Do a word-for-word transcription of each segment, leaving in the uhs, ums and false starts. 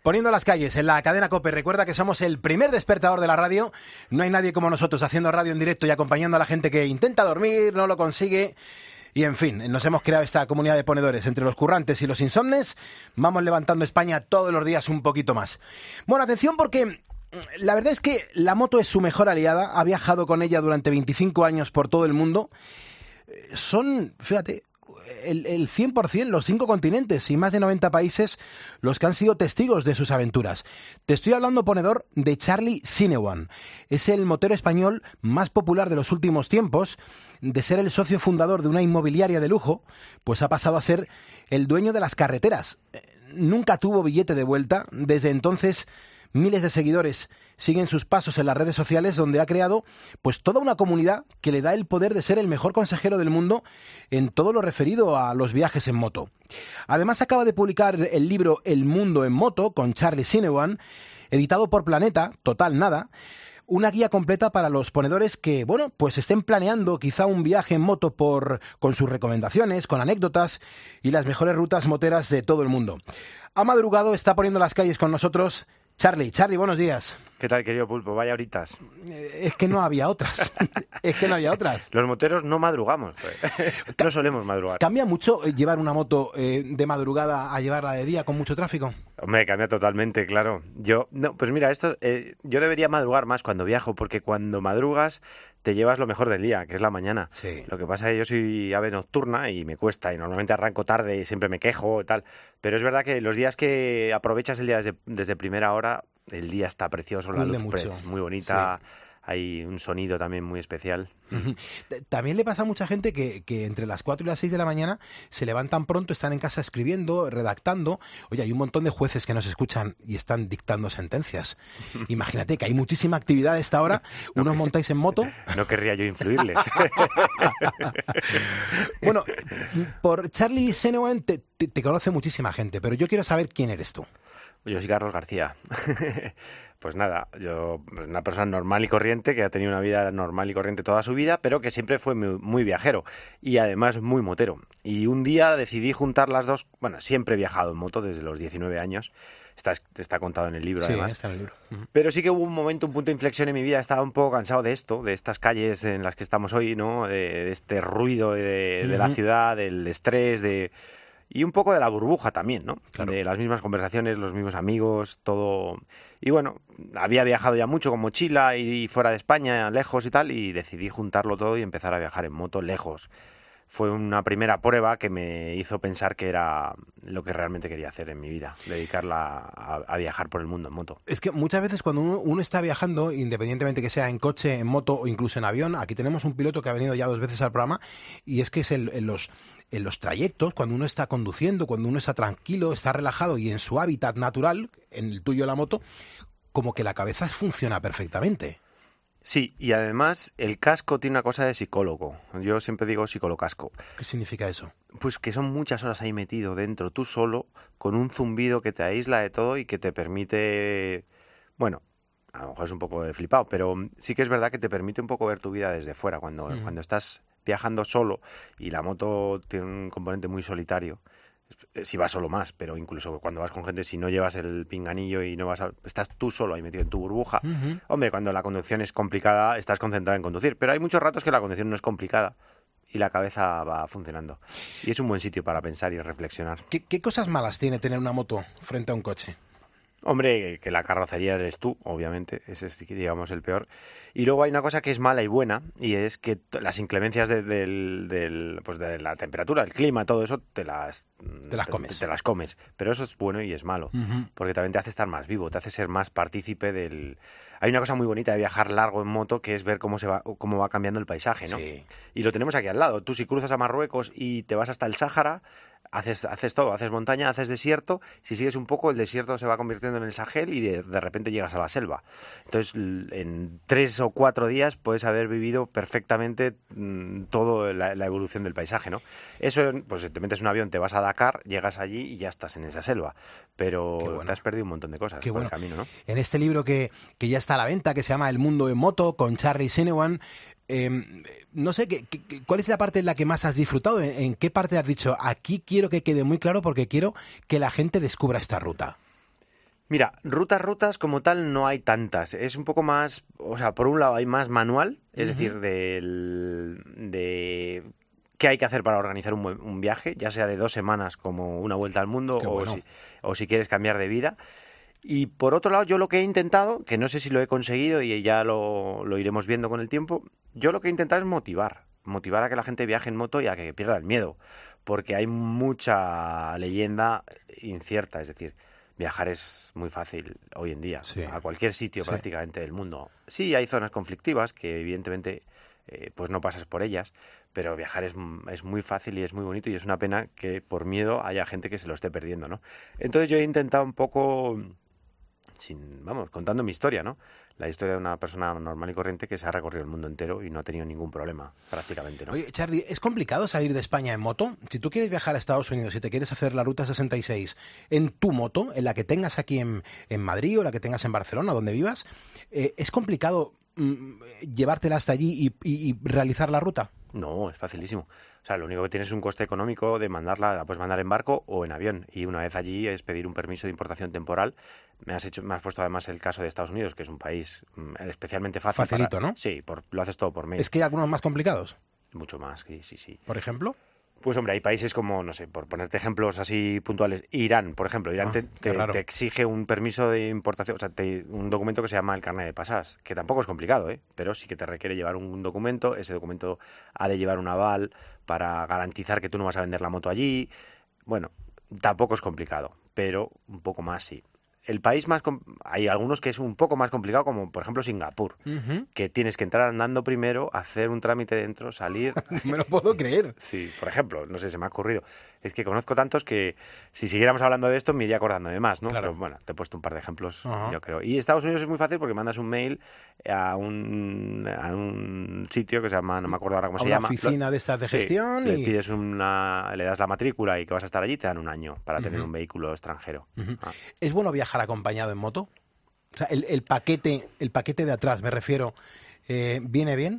Poniendo las calles en la cadena COPE. Recuerda que somos el primer despertador de la radio. No hay nadie como nosotros haciendo radio en directo y acompañando a la gente que intenta dormir, no lo consigue. Y en fin, nos hemos creado esta comunidad de ponedores entre los currantes y los insomnes. Vamos levantando España todos los días un poquito más. Bueno, atención porque la verdad es que la moto es su mejor aliada. Ha viajado con ella durante veinticinco años por todo el mundo. Son, fíjate, el, el cien por ciento, los cinco continentes y más de noventa países los que han sido testigos de sus aventuras. Te estoy hablando, ponedor, de Charlie Sinewan. Es el motero español más popular de los últimos tiempos. De ser el socio fundador de una inmobiliaria de lujo, pues ha pasado a ser el dueño de las carreteras. Nunca tuvo billete de vuelta. Desde entonces, miles de seguidores siguen sus pasos en las redes sociales, donde ha creado pues toda una comunidad que le da el poder de ser el mejor consejero del mundo en todo lo referido a los viajes en moto. Además, acaba de publicar el libro El mundo en moto con Charlie Sinewan, editado por Planeta, Total Nada. Una guía completa para los ponedores que, bueno, pues estén planeando quizá un viaje en moto por, con sus recomendaciones, con anécdotas y las mejores rutas moteras de todo el mundo. Ha madrugado, está poniendo las calles con nosotros Charlie. Charlie, buenos días. ¿Qué tal, querido Pulpo? Vaya horitas. Eh, es que no había otras. es que no había otras. Los moteros no madrugamos. Pues. No solemos madrugar. ¿Cambia mucho llevar una moto eh, de madrugada a llevarla de día con mucho tráfico? Hombre, cambia totalmente, claro. Yo, no, pues mira, esto, eh, yo debería madrugar más cuando viajo, porque cuando madrugas te llevas lo mejor del día, que es la mañana. Sí. Lo que pasa es que yo soy ave nocturna y me cuesta, y normalmente arranco tarde y siempre me quejo y tal. Pero es verdad que los días que aprovechas el día desde, desde primera hora, el día está precioso, la luz es muy bonita. Sí. Hay un sonido también muy especial. Uh-huh. También le pasa a mucha gente que, que entre las cuatro y las seis de la mañana se levantan pronto, están en casa escribiendo, redactando. Oye, hay un montón de jueces que nos escuchan y están dictando sentencias. Imagínate que hay muchísima actividad a esta hora. ¿Unos no, montáis en moto? No querría yo influirles. Bueno, por Charlie Sinewan te, te, te conoce muchísima gente, pero yo quiero saber quién eres tú. Yo soy Carlos García. Pues nada, yo una persona normal y corriente que ha tenido una vida normal y corriente toda su vida, pero que siempre fue muy, muy viajero y además muy motero. Y un día decidí juntar las dos. Bueno, siempre he viajado en moto desde los diecinueve años. Está, está contado en el libro, sí, además. Está en el libro. Uh-huh. Pero sí que hubo un momento, un punto de inflexión en mi vida. Estaba un poco cansado de esto, de estas calles en las que estamos hoy, ¿no? De, de este ruido de, uh-huh. de la ciudad, del estrés, de... Y un poco de la burbuja también, ¿no? Claro. De las mismas conversaciones, los mismos amigos, todo. Y bueno, había viajado ya mucho con mochila y fuera de España, lejos y tal, y decidí juntarlo todo y empezar a viajar en moto lejos. Fue una primera prueba que me hizo pensar que era lo que realmente quería hacer en mi vida, dedicarla a, a viajar por el mundo en moto. Es que muchas veces cuando uno, uno está viajando, independientemente que sea en coche, en moto o incluso en avión, aquí tenemos un piloto que ha venido ya dos veces al programa, y es que es el, en los... En los trayectos, cuando uno está conduciendo, cuando uno está tranquilo, está relajado y en su hábitat natural, en el tuyo la moto, como que la cabeza funciona perfectamente. Sí, y además el casco tiene una cosa de psicólogo. Yo siempre digo psicolocasco. ¿Qué significa eso? Pues que son muchas horas ahí metido dentro, tú solo, con un zumbido que te aísla de todo y que te permite... Bueno, a lo mejor es un poco de flipado, pero sí que es verdad que te permite un poco ver tu vida desde fuera cuando, mm. cuando estás viajando solo y la moto tiene un componente muy solitario. Si vas solo más, pero incluso cuando vas con gente, si no llevas el pinganillo y no vas a, estás tú solo ahí metido en tu burbuja. Uh-huh. Hombre, cuando la conducción es complicada, estás concentrado en conducir, pero hay muchos ratos que la conducción no es complicada y la cabeza va funcionando. Y es un buen sitio para pensar y reflexionar. ¿Qué, qué cosas malas tiene tener una moto frente a un coche? Hombre, que la carrocería eres tú, obviamente, ese es, digamos, el peor. Y luego hay una cosa que es mala y buena, y es que las inclemencias de, del, del, pues de la temperatura, el clima, todo eso, te las, te las comes. Te, te las comes. Pero eso es bueno y es malo, uh-huh. porque también te hace estar más vivo, te hace ser más partícipe del... Hay una cosa muy bonita de viajar largo en moto, que es ver cómo se va, cómo va cambiando el paisaje, ¿no? Sí. Y lo tenemos aquí al lado. Tú si cruzas a Marruecos y te vas hasta el Sáhara... Haces, haces todo, haces montaña, haces desierto, si sigues un poco el desierto se va convirtiendo en el Sahel y de, de repente llegas a la selva. Entonces en tres o cuatro días puedes haber vivido perfectamente mmm, toda la, la evolución del paisaje, ¿no? Eso, pues te metes en un avión, te vas a Dakar, llegas allí y ya estás en esa selva, pero bueno. Te has perdido un montón de cosas Qué por bueno. el camino, ¿no? En este libro que, que ya está a la venta, que se llama El mundo en moto, con Charlie Sinewan, Eh, no sé, ¿qué, qué, ¿cuál es la parte en la que más has disfrutado? ¿En, ¿En qué parte has dicho, aquí quiero que quede muy claro porque quiero que la gente descubra esta ruta? Mira, rutas, rutas como tal no hay tantas. Es un poco más, o sea, por un lado hay más manual, es uh-huh. decir, del, de qué hay que hacer para organizar un, un viaje, ya sea de dos semanas como una vuelta al mundo o, bueno. si, o si quieres cambiar de vida. Y por otro lado, yo lo que he intentado, que no sé si lo he conseguido y ya lo, lo iremos viendo con el tiempo, yo lo que he intentado es motivar, motivar a que la gente viaje en moto y a que pierda el miedo, porque hay mucha leyenda incierta, es decir, viajar es muy fácil hoy en día, sí. a cualquier sitio sí. prácticamente del mundo. Sí, hay zonas conflictivas que evidentemente eh, pues no pasas por ellas, pero viajar es, es muy fácil y es muy bonito y es una pena que por miedo haya gente que se lo esté perdiendo, ¿no? Entonces yo he intentado un poco, sin, vamos, contando mi historia, ¿no? La historia de una persona normal y corriente que se ha recorrido el mundo entero y no ha tenido ningún problema, prácticamente, ¿no? Oye, Charlie, ¿es complicado salir de España en moto? Si tú quieres viajar a Estados Unidos y te quieres hacer la Ruta sesenta y seis en tu moto, en la que tengas aquí en, en Madrid o la que tengas en Barcelona, donde vivas, eh, ¿es complicado mm, llevártela hasta allí y, y, y realizar la ruta? No, es facilísimo. O sea, lo único que tienes es un coste económico de mandarla, la puedes mandar en barco o en avión. Y una vez allí es pedir un permiso de importación temporal. Me has hecho, me has puesto además el caso de Estados Unidos, que es un país mm, especialmente fácil. Facilito, para... ¿no? Sí, por, lo haces todo por mail. ¿Es que hay algunos más complicados? Mucho más, sí, sí, sí. ¿Por ejemplo? Pues hombre, hay países como, no sé, por ponerte ejemplos así puntuales, Irán, por ejemplo. Irán ah, te, te, te exige un permiso de importación, o sea, te, un documento que se llama el carnet de pasaje, que tampoco es complicado, ¿eh? Pero sí que te requiere llevar un documento, ese documento ha de llevar un aval para garantizar que tú no vas a vender la moto allí. Bueno, tampoco es complicado, pero un poco más sí. El país más... Hay algunos que es un poco más complicado, como por ejemplo Singapur, uh-huh. que tienes que entrar andando primero, hacer un trámite dentro, salir... No me lo puedo creer. Sí, por ejemplo, no sé, se me ha ocurrido. Es que conozco tantos que si siguiéramos hablando de esto me iría acordando de más, ¿no? Claro. Pero bueno, te he puesto un par de ejemplos, uh-huh. yo creo. Y Estados Unidos es muy fácil porque mandas un mail a un, a un sitio que se llama, no me acuerdo ahora cómo a se una llama. Oficina de estas de gestión. Sí, y... le pides una, le das la matrícula y que vas a estar allí, te dan un año para uh-huh. tener un vehículo extranjero. Uh-huh. Ah. ¿Es bueno viajar acompañado en moto? O sea, el, el paquete, el paquete de atrás, me refiero, eh, ¿viene bien?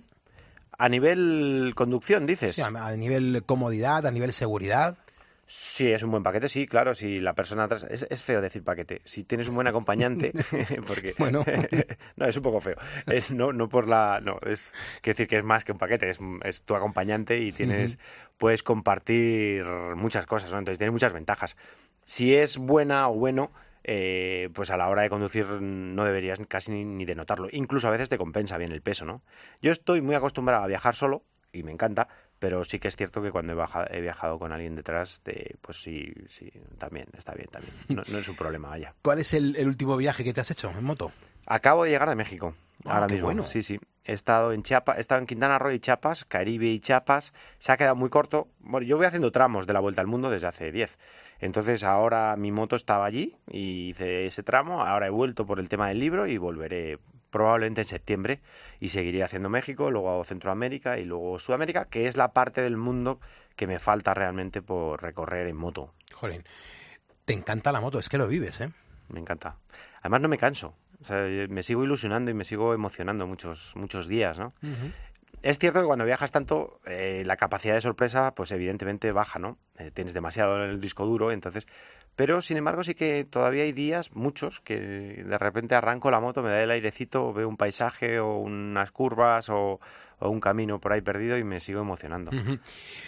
A nivel conducción, dices. Sí, a, a nivel comodidad, a nivel seguridad. Sí, es un buen paquete, sí, claro, si la persona atrás... Es, es feo decir paquete. Si tienes un buen acompañante, porque... Bueno. No, es un poco feo. Es, no, no por la... No, es... Quiero decir que es más que un paquete, es, es tu acompañante y tienes... Uh-huh. Puedes compartir muchas cosas, ¿no? Entonces tiene muchas ventajas. Si es buena o bueno... Eh, pues a la hora de conducir no deberías casi ni, ni de notarlo. Incluso a veces te compensa bien el peso, ¿no? Yo estoy muy acostumbrado a viajar solo y me encanta, pero sí que es cierto que cuando he, baja, he viajado con alguien detrás, de, pues sí, sí, también, está bien, también. No, no es un problema, vaya. ¿Cuál es el, el último viaje que te has hecho en moto? Acabo de llegar de México. Ah, ahora qué mismo. Bueno. Sí, sí. He estado en Chiapas, he estado en Quintana Roo y Chiapas, Caribe y Chiapas. Se ha quedado muy corto. Bueno, yo voy haciendo tramos de la vuelta al mundo desde hace diez. Entonces ahora mi moto estaba allí y hice ese tramo. Ahora he vuelto por el tema del libro y volveré probablemente en septiembre y seguiré haciendo México, luego Centroamérica y luego Sudamérica, que es la parte del mundo que me falta realmente por recorrer en moto. Jolín, te encanta la moto, es que lo vives, ¿eh? Me encanta. Además no me canso. O sea, me sigo ilusionando y me sigo emocionando muchos, muchos días, ¿no? Uh-huh. Es cierto que cuando viajas tanto, eh, la capacidad de sorpresa, pues evidentemente baja, ¿no? Eh, tienes demasiado en el disco duro, entonces... Pero, sin embargo, sí que todavía hay días, muchos, que de repente arranco la moto, me da el airecito, veo un paisaje o unas curvas o, o un camino por ahí perdido y me sigo emocionando. Uh-huh.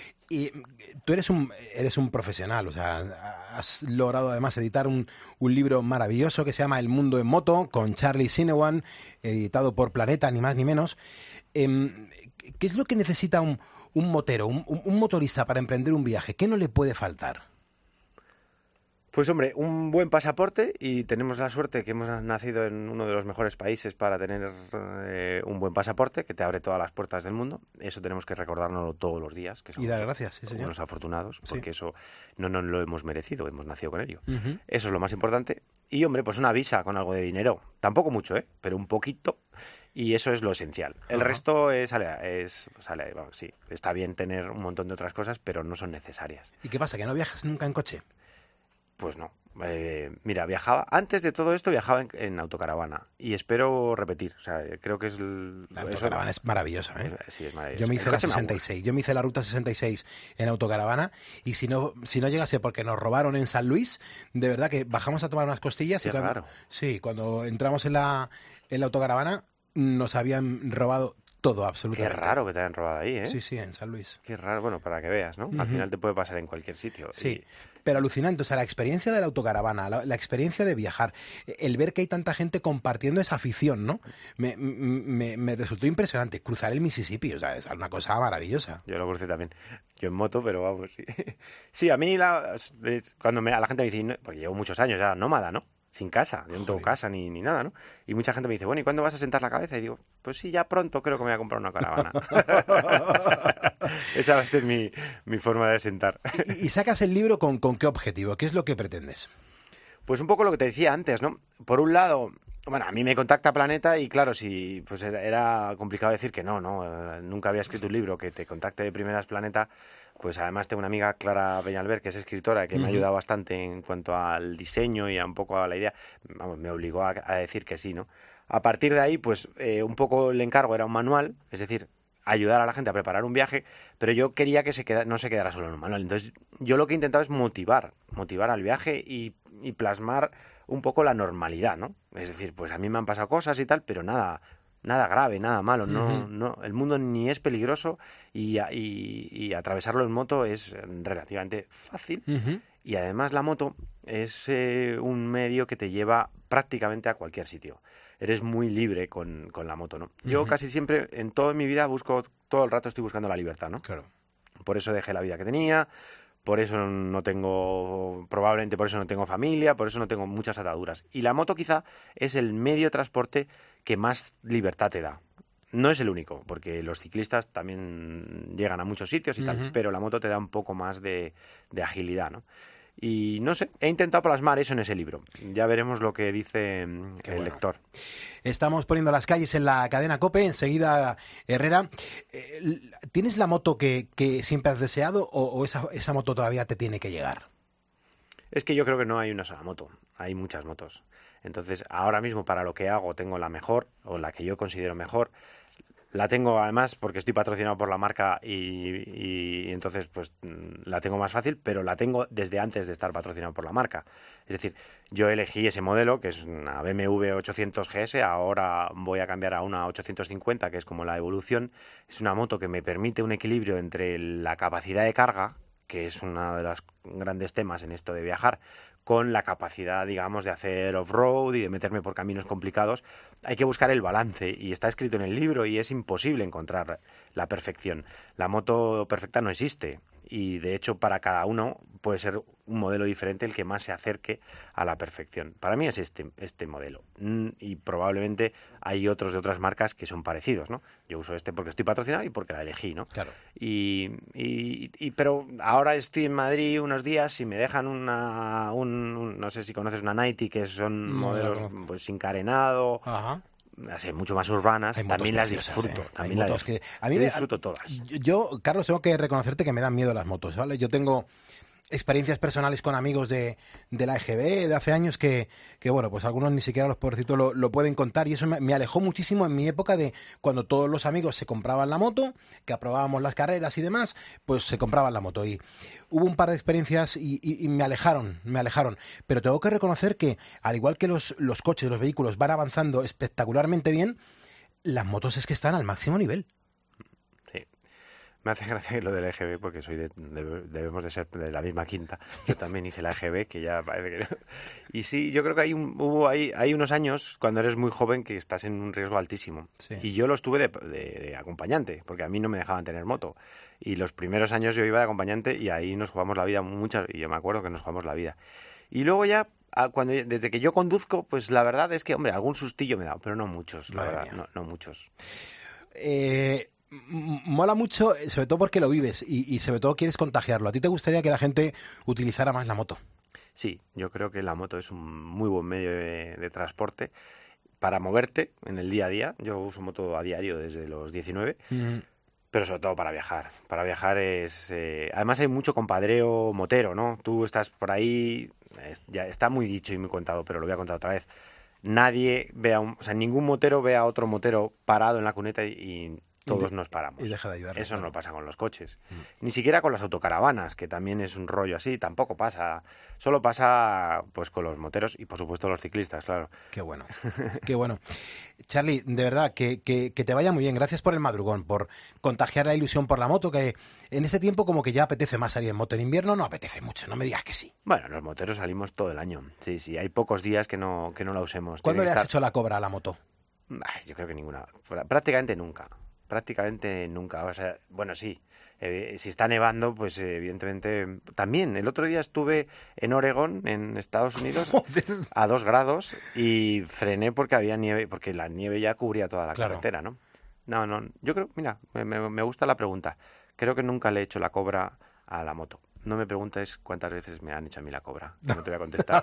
Y tú eres un, eres un profesional, o sea, has logrado además editar un, un libro maravilloso que se llama El mundo en moto, con Charlie Sinewan, editado por Planeta, ni más ni menos. Eh, ¿Qué es lo que necesita un, un motero, un, un motorista para emprender un viaje? ¿Qué no le puede faltar? Pues hombre, un buen pasaporte, y tenemos la suerte que hemos nacido en uno de los mejores países para tener eh, un buen pasaporte que te abre todas las puertas del mundo. Eso tenemos que recordárnoslo todos los días, que somos y dar gracias, sí, señor. Unos afortunados, porque sí. Eso no nos lo hemos merecido, hemos nacido con ello. Uh-huh. Eso es lo más importante. Y hombre, pues una visa con algo de dinero, tampoco mucho, ¿eh? Pero un poquito. Y eso es lo esencial. El uh-huh. resto es, es sale, bueno, sí, está bien tener un montón de otras cosas, pero no son necesarias. ¿Y qué pasa? ¿Que no viajas nunca en coche? Pues no. Eh, mira, viajaba, antes de todo esto viajaba en, en autocaravana y espero repetir, o sea, creo que es... El, la autocaravana eso, es maravillosa, ¿eh? Es, sí, es maravillosa. Yo me hice la sesenta y seis, yo me hice la ruta sesenta y seis en autocaravana y si no, si no llegase porque nos robaron en San Luis, de verdad que bajamos a tomar unas costillas Qué y cuando, raro. sí, cuando entramos en la, en la autocaravana nos habían robado todo, absolutamente. Qué raro que te hayan robado ahí, ¿eh? Sí, sí, en San Luis. Qué raro, bueno, para que veas, ¿no? Uh-huh. Al final te puede pasar en cualquier sitio. Sí, y... pero alucinante, o sea, la experiencia de la autocaravana, la, la experiencia de viajar, el ver que hay tanta gente compartiendo esa afición, ¿no? Me, me, me resultó impresionante. Cruzar el Mississippi, o sea, es una cosa maravillosa. Yo lo crucé también. Yo en moto, pero vamos, sí. Sí, a mí, la, cuando me, a la gente me dice, porque llevo muchos años ya nómada, ¿no? Sin casa, yo no tengo casa ni, ni nada, ¿no? Y mucha gente me dice, bueno, ¿y cuándo vas a sentar la cabeza? Y digo, pues sí, ya pronto creo que me voy a comprar una caravana. Esa va a ser mi, mi forma de sentar. ¿Y, y sacas el libro con, con qué objetivo? ¿Qué es lo que pretendes? Pues un poco lo que te decía antes, ¿no? Por un lado, bueno, a mí me contacta Planeta y claro, si pues era, era complicado decir que no, ¿no? Nunca había escrito un libro que te contacte de primeras Planeta. Pues además tengo una amiga, Clara Peñalver, que es escritora, que uh-huh. me ha ayudado bastante en cuanto al diseño y a un poco a la idea. Vamos, me obligó a, a decir que sí, ¿no? A partir de ahí, pues eh, un poco el encargo era un manual, es decir, ayudar a la gente a preparar un viaje, pero yo quería que se queda, no se quedara solo en un manual. Entonces, yo lo que he intentado es motivar, motivar al viaje y, y plasmar un poco la normalidad, ¿no? Es decir, pues a mí me han pasado cosas y tal, pero nada... Nada grave, nada malo, no, uh-huh. no, el mundo ni es peligroso y, y, y atravesarlo en moto es relativamente fácil uh-huh. y además la moto es eh, un medio que te lleva prácticamente a cualquier sitio. Eres muy libre con, con la moto, ¿no? Uh-huh. Yo casi siempre, en toda mi vida, busco, todo el rato estoy buscando la libertad, ¿no? Claro. Por eso dejé la vida que tenía, por eso no tengo, probablemente por eso no tengo familia, por eso no tengo muchas ataduras. Y la moto quizá es el medio de transporte que más libertad te da. No es el único, porque los ciclistas también llegan a muchos sitios y uh-huh. tal, pero la moto te da un poco más de, de agilidad, ¿no? Y no sé, he intentado plasmar eso en ese libro. Ya veremos lo que dice Qué el bueno. lector. Estamos poniendo las calles en la cadena COPE, enseguida Herrera. ¿Tienes la moto que, que siempre has deseado o, o esa, esa moto todavía te tiene que llegar? Es que yo creo que no hay una sola moto, hay muchas motos. Entonces, ahora mismo para lo que hago tengo la mejor, o la que yo considero mejor. La tengo además porque estoy patrocinado por la marca y, y entonces pues la tengo más fácil, pero la tengo desde antes de estar patrocinado por la marca. Es decir, yo elegí ese modelo, que es una B M W ochocientos G S, ahora voy a cambiar a una ochocientos cincuenta, que es como la evolución. Es una moto que me permite un equilibrio entre la capacidad de carga, que es uno de los grandes temas en esto de viajar, con la capacidad, digamos, de hacer off-road y de meterme por caminos complicados. Hay que buscar el balance y está escrito en el libro y es imposible encontrar la perfección. La moto perfecta no existe y, de hecho, para cada uno puede ser un modelo diferente el que más se acerque a la perfección. Para mí es este, este modelo y probablemente hay otros de otras marcas que son parecidos, ¿no? Yo uso este porque estoy patrocinado y porque la elegí, ¿no? Claro. Y, y, y pero ahora estoy en Madrid unos días y me dejan una, un, un no sé si conoces una Nighty, que son no, modelos no. pues sin carenado. Ajá. Así, mucho más urbanas, también las disfruto. ¿eh? También Hay las motos que a mí me me disfruto todas. Yo, Carlos, tengo que reconocerte que me dan miedo las motos, ¿vale? Yo tengo experiencias personales con amigos de, de la E G B de hace años que, que, bueno, pues algunos ni siquiera los pobrecitos lo, lo pueden contar y eso me, me alejó muchísimo en mi época de cuando todos los amigos se compraban la moto, que aprobábamos las carreras y demás, pues se compraban la moto y hubo un par de experiencias y, y, y me alejaron, me alejaron, pero tengo que reconocer que al igual que los, los coches, los vehículos van avanzando espectacularmente bien, las motos es que están al máximo nivel. Me hace gracia lo del E G B porque soy de, de, debemos de ser de la misma quinta. Yo también hice la E G B, que ya parece que no. Y sí, yo creo que hay, un, hubo hay, hay unos años cuando eres muy joven que estás en un riesgo altísimo. Sí. Y yo lo estuve de, de, de acompañante, porque a mí no me dejaban tener moto. Y los primeros años yo iba de acompañante y ahí nos jugamos la vida muchas, y yo me acuerdo que nos jugamos la vida. Y luego ya, cuando desde que yo conduzco, pues la verdad es que, hombre, algún sustillo me he dado, pero no muchos, la verdad, no, no muchos. Eh... Mola mucho, sobre todo porque lo vives y, y sobre todo quieres contagiarlo. ¿A ti te gustaría que la gente utilizara más la moto? Sí, yo creo que la moto es un muy buen medio de, de transporte para moverte en el día a día. Yo uso moto a diario desde los diecinueve. Mm. Pero sobre todo para viajar. Para viajar es... Eh... Además hay mucho compadreo motero, ¿no? Tú estás por ahí, es, ya está muy dicho y muy contado, pero lo voy a contar otra vez. Nadie ve a un... O sea, ningún motero ve a otro motero parado en la cuneta y... y todos de, nos paramos. Y deja de ayudar. Eso claro. no pasa con los coches. Mm. Ni siquiera con las autocaravanas, que también es un rollo así, tampoco pasa. Solo pasa pues con los moteros y por supuesto los ciclistas, claro. Qué bueno, qué bueno. Charly, de verdad, que, que, que te vaya muy bien. Gracias por el madrugón, por contagiar la ilusión por la moto, que en este tiempo como que ya apetece más salir en moto. En invierno no apetece mucho, no me digas que sí. Bueno, los moteros salimos todo el año. Sí, sí, hay pocos días que no, que no la usemos. ¿Cuándo le has estar... hecho la cobra a la moto? Ay, yo creo que ninguna. Prácticamente nunca. Prácticamente nunca. O sea, bueno, sí. Eh, si está nevando, pues eh, evidentemente también. El otro día estuve en Oregón, en Estados Unidos, a dos grados y frené porque había nieve, porque la nieve ya cubría toda la claro. carretera, ¿no? No, no. Yo creo, mira, me, me gusta la pregunta. Creo que nunca le he hecho la cobra a la moto. No me preguntes cuántas veces me han hecho a mí la cobra. No te voy a contestar.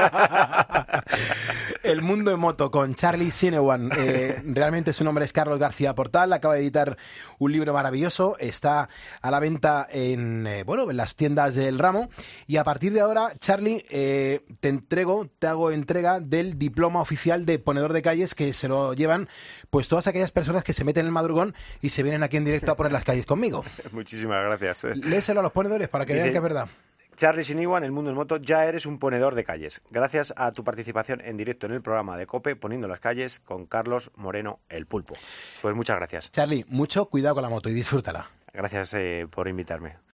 El mundo en moto con Charly Sinewan. Eh, realmente su nombre es Carlos García Portal. Acaba de editar un libro maravilloso. Está a la venta en, eh, bueno, en las tiendas del ramo. Y a partir de ahora, Charly, eh, te entrego, te hago entrega del diploma oficial de ponedor de calles que se lo llevan pues todas aquellas personas que se meten en el madrugón y se vienen aquí en directo a poner las calles conmigo. Muchísimas gracias. Léselo a los ponedores para que vean que es verdad. Charly Sinewan, El Mundo en Moto, ya eres un ponedor de calles. Gracias a tu participación en directo en el programa de COPE, Poniendo las Calles, con Carlos Moreno, el Pulpo. Pues muchas gracias. Charly, mucho cuidado con la moto y disfrútala. Gracias eh, por invitarme.